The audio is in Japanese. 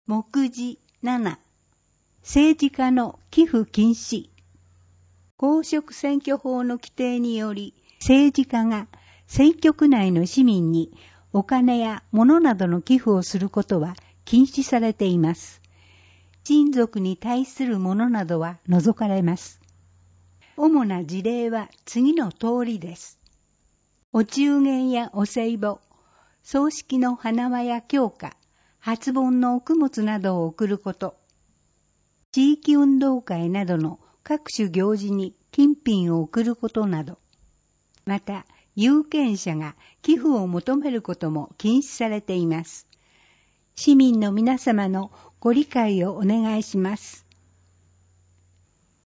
目次7、政治家の寄付禁止。公職選挙法の規定により、政治家が選挙区内の市民にお金や物などの寄付をすることは禁止されています。親族に対するものなどは除かれます。主な事例は次の通りです。お中元やお歳暮、葬式の花輪や供花、初盆の供物などを贈ること、地域運動会などの各種行事に金品を贈ることなど、また有権者が寄付を求めることも禁止されています。市民の皆様のご理解をお願いします。